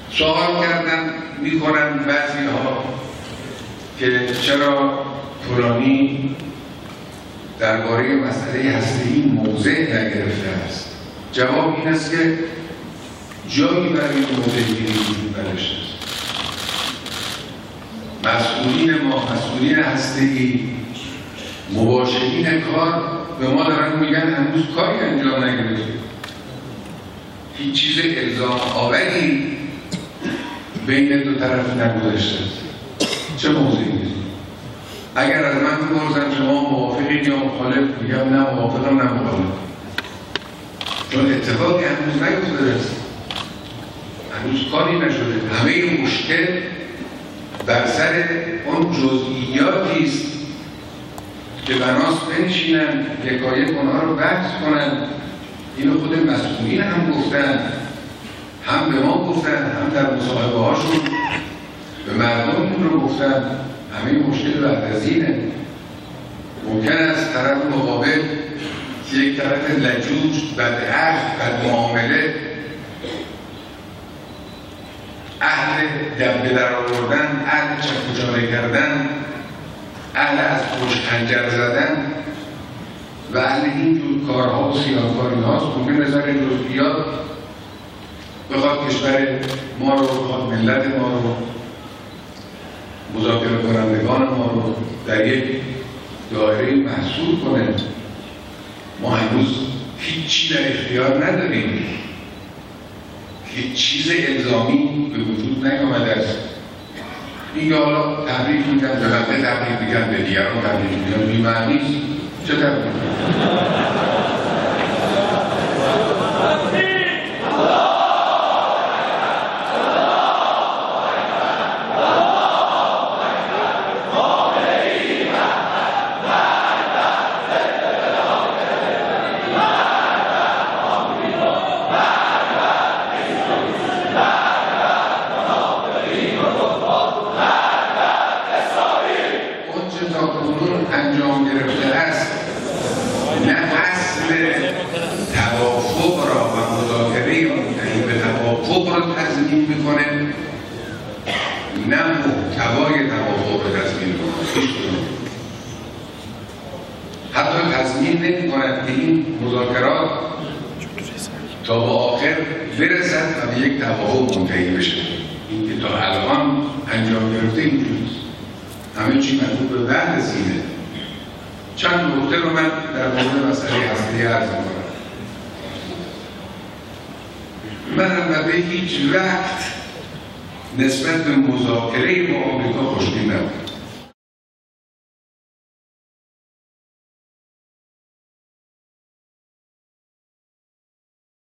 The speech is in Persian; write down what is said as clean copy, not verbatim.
سوال کردن میکنن بعضی ها که چرا فلانی درباره مسئله هسته‌ای موضع نگرفته است. جواب این است که جایی برای موضع گیری وجود نداشته است. مسئولین ما، مسئولین هسته‌ای، مباشرین کار به ما دارن میگن هنوز کاری انجام نگرفته، هیچ چیز الزام آوری بین دو طرف نگذاشته است. چه موضوعی نیست؟ اگر از من بپرسن شما موافقین یا مخالف، میگم نه موافقم نه مخالف، چون اتفاقی هنوز نیفتاده است، هنوز کاری نشده. همه مشکل بر سر اون جزئیاتی است که بناست بنشینن یکایک اونها رو بحث کنن. اینو خود مسئولین هم گفتن، هم به ما گفتن، هم در مصاحبه هاشون به مردم این رو گفتن. همه مشکل بعد از اینه. ممکن است طرف مقابل یک طرف لجوج، بدعهد، بدمعامله، اهل دبه در آوردن، اهل چکوچاره کردن، اهل از پشت خنجر زدن و اهل اینجور کارها و سیاهکاری هاست. ممکن نظر جزئیات بخواد کشور ما رو، بخواد ملت ما رو، مذاکره کنندگان ما رو در یک دایره محصول کنه. ما هنوز هیچ چیز در اختیار نداریم، هیچ چیز الزامی به وجود نیامده است. این حالا تبریک میگن، به بنده تبریک میگن، به دیگران تبریک میگن، بی‌معنی است. چه تبریک؟ انجام گرفته است نه اصل توافق را و مذاکره منتهی به توافق را تضمین میکنه، نه محتوای توافق را تضمین میکنه. حتی تضمین نمیکند که این مذاکرات تا به آخر برسد و به یک توافق منتهی بشه. این که تا الان انجام گرفته اینجوریست، همه چی مربوط به بعد سینه. چند نکته رو من در مورد مسئله هسته‌ای عرض می‌کنم. من البته هیچ وقت نسبت به مذاکره با آمریکا خوشبین